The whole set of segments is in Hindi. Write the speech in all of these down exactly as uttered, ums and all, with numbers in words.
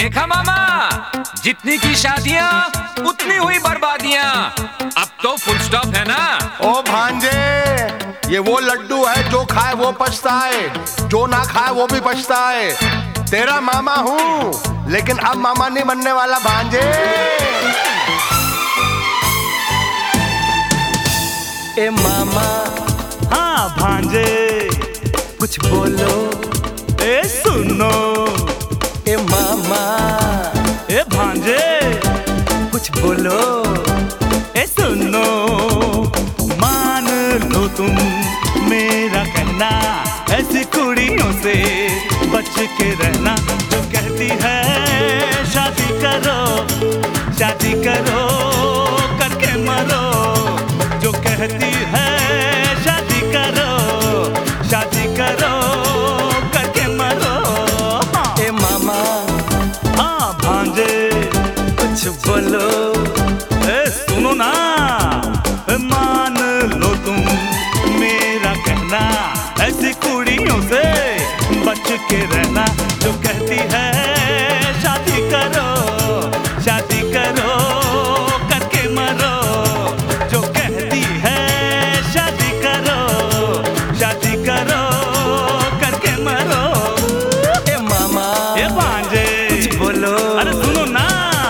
देखा मामा, जितनी की शादियां उतनी हुई बर्बादियां। अब तो फुल स्टॉप है ना। ओ भांजे, ये वो लड्डू है जो खाए वो पछताए, जो ना खाए वो भी पछताए। तेरा मामा हूँ लेकिन अब मामा नहीं बनने वाला भांजे। ए मामा, हाँ भांजे, कुछ बोलो। ए सुनो। ए मामा, ए भांजे, कुछ बोलो। ए सुनो। मान लो तुम मेरा कहना, ऐसी कुड़ियों से बच के रहना जो कहती है शादी करो, शादी करो करके मरो। जो कहती है शादी करो, शादी करो करके मरो। हाँ। ए मामा, हाँ भांजे, कुछ बोलो। ए सुनो ना। मान लो तुम मेरा कहना, ऐसी कुड़ियों से बच के रहना जो कहती है शादी करो, शादी करो करके मरो। जो कहती है शादी करो, शादी करो करके मरो। ए मामा, ये भांजे, कुछ बोलो। अरे सुनो ना।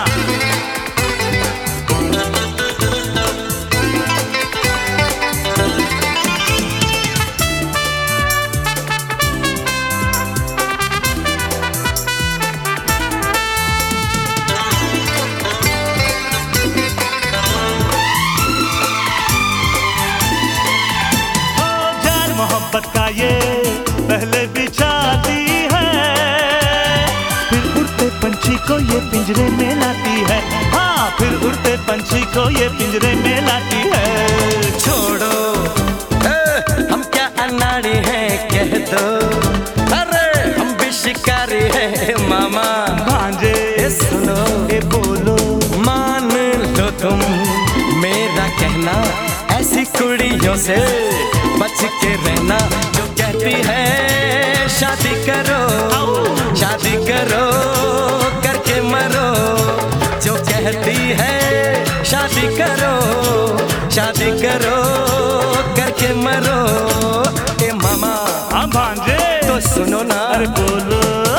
मोहब्बत का ये पहले बिछाती है, फिर उड़ते पंछी को ये पिंजरे में लाती है। हाँ, फिर उड़ते पंछी को ये पिंजरे में लाती है। छोड़ो, ए, हम क्या अनाड़ी हैं कह दो। अरे हम भी शिकारी हैं मामा। भांजे, ए सुनो, ए बोलो। मान लो तुम मेरा कहना, ऐसी कुड़ियों से बच के रहना जो कहती है शादी करो, शादी करो करके मरो। जो कहती है शादी करो, शादी करो करके मरो। ए मामा, हाँ भांजे, तो सुनो ना। अरे बोलो।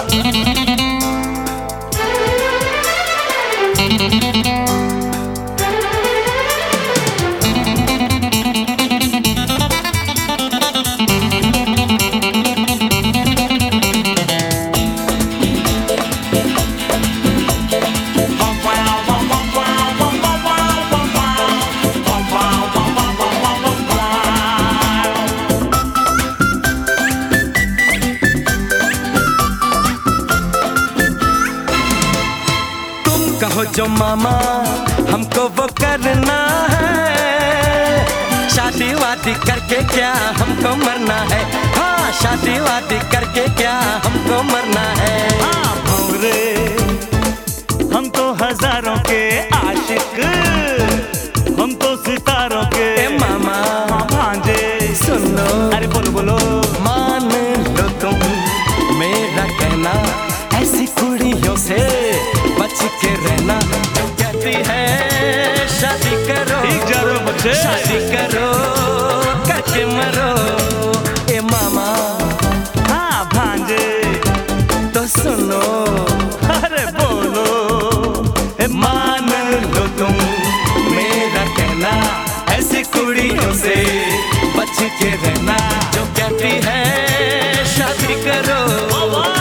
कहो जो मामा हमको वो करना है, शादी वादी करके क्या हमको मरना है। हाँ, शादी वादी करके क्या हमको मरना है। हाँ भौरे, हम तो हजारों के आशिक, हम तो सितारों के। ए मामा, हाँ भांजे, सुनो। अरे बोलो बोलो। मान लो तुम मेरा कहना, ऐसी कुड़ियों से बच के रहना जो कहती है शादी करो, ठीक जा रहे हो बच्चे, शादी करो करके मरो। ए मामा, हाँ भांजे, तो सुनो। अरे बोलो। ए मान लो तुम मेरा कहना, ऐसी कुड़ियों से बच के रहना जो कहती है शादी करो,